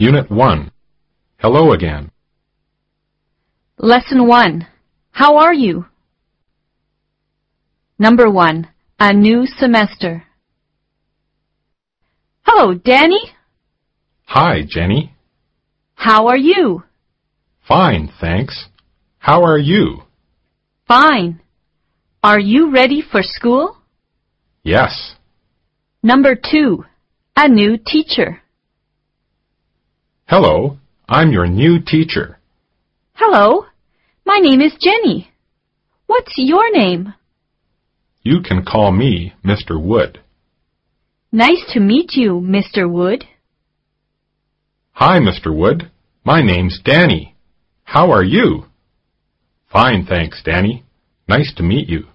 Unit 1. Hello again. Lesson 1. How are you? Number 1. A new semester. Hello, Danny. Hi, Jenny. How are you? Fine, thanks. How are you? Fine. Are you ready for school? Yes. Number 2. A new teacher. Hello, I'm your new teacher. Hello, my name is Jenny. What's your name? You can call me Mr. Wood. Nice to meet you, Mr. Wood. Hi, Mr. Wood. My name's Danny. How are you? Fine, thanks, Danny. Nice to meet you.